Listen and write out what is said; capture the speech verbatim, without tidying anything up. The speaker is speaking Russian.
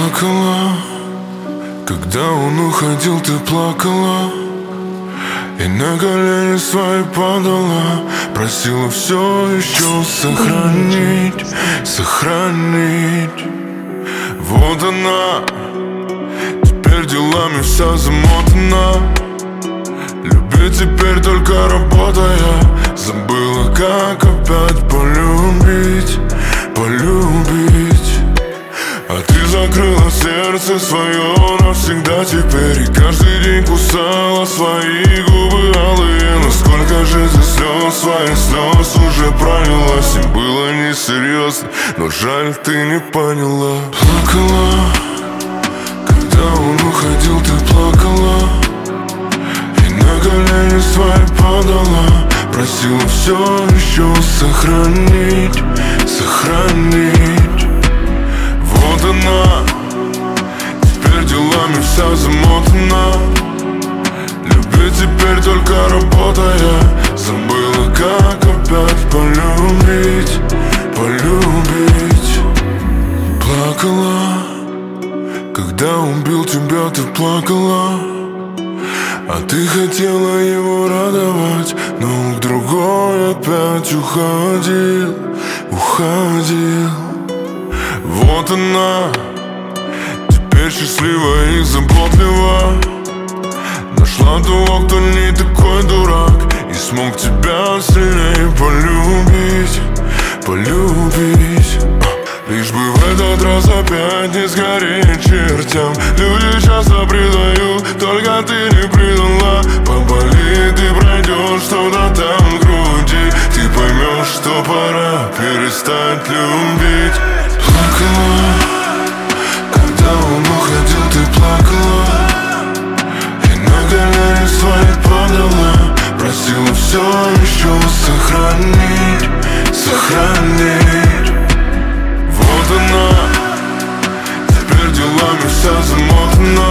Плакала, когда он уходил, ты плакала, и на колени свои падала, просила все еще сохранить, сохранить. Вот она, теперь делами вся замотана, любит теперь только работая, забыла, как опять полюбить, полюбить. А ты закрыла сердце свое навсегда теперь, и каждый день кусала свои губы алые. Но сколько же ты слез, своих слез уже пролилась, и было несерьезно, но жаль, ты не поняла. Плакала, когда он уходил, ты плакала, и на колени свои падала, просила все еще сохранить, сохранить. Вот она, теперь делами вся замотана, любит теперь только работая, забыла, как опять полюбить, полюбить. Плакала, когда он бил тебя, ты плакала, а ты хотела его радовать, но к другой опять уходил, уходил. Вот она, теперь счастлива и заботлива, нашла того, кто не такой дурак, и смог тебя сильнее полюбить, полюбить. Лишь бы в этот раз опять не сгореть чертям. Люди часто предают, только ты не предала. Поболит и пройдешь что-то там в груди, ты поймешь, что пора перестать любить. Плакала, когда он уходил, ты плакала, и на колени свои падала, просила все еще сохранить, сохранить. Вот она, теперь делами вся замотана,